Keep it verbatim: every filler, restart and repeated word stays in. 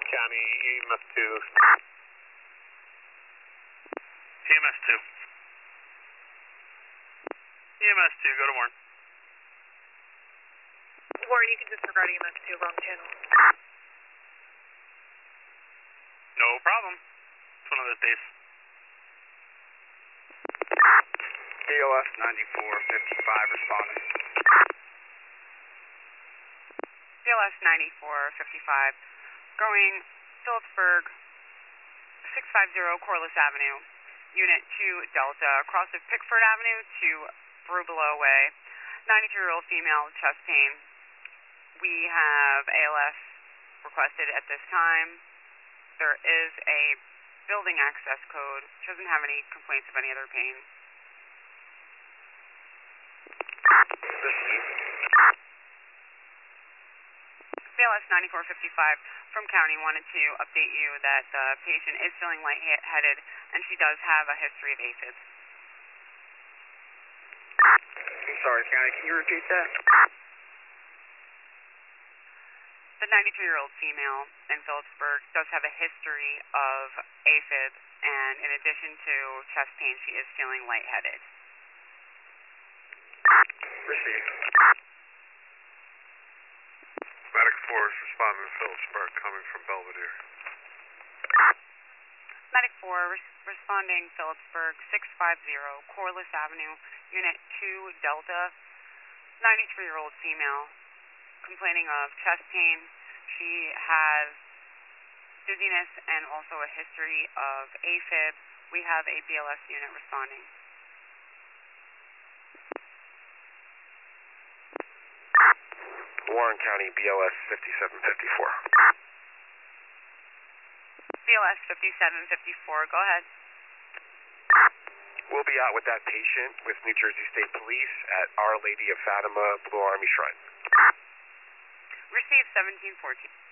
County, E M S two. E M S two. E M S two, go to Warren. Warren, you can disregard E M S two, wrong channel. No problem. It's one of those days. B L S ninety-four fifty-five responding. B L S ninety-four fifty-five, going Phillipsburg, six five zero Corliss Avenue, Unit two Delta, across of Pickford Avenue to Brubelo Way, ninety-three-year-old female, chest pain. We have A L S requested at this time. There is a building access code. She doesn't have any complaints of any other pain. B L S ninety-four fifty-five from County wanted to update you that the patient is feeling lightheaded and she does have a history of AFib. I'm sorry, County, can you repeat that? The ninety-three-year-old female in Phillipsburg does have a history of AFib, and in addition to chest pain, she is feeling lightheaded. Received. Medic four is responding to Phillipsburg, coming from Belvedere. Medic four res responding Phillipsburg, six five zero Corliss Avenue, Unit two Delta, ninety-three-year-old female, complaining of chest pain. She has dizziness and also a history of AFib. We have a B L S unit responding. Warren County, B L S fifty-seven fifty-four. B L S fifty-seven fifty-four, go ahead. We'll be out with that patient with New Jersey State Police at Our Lady of Fatima Blue Army Shrine. Receive seventeen fourteen.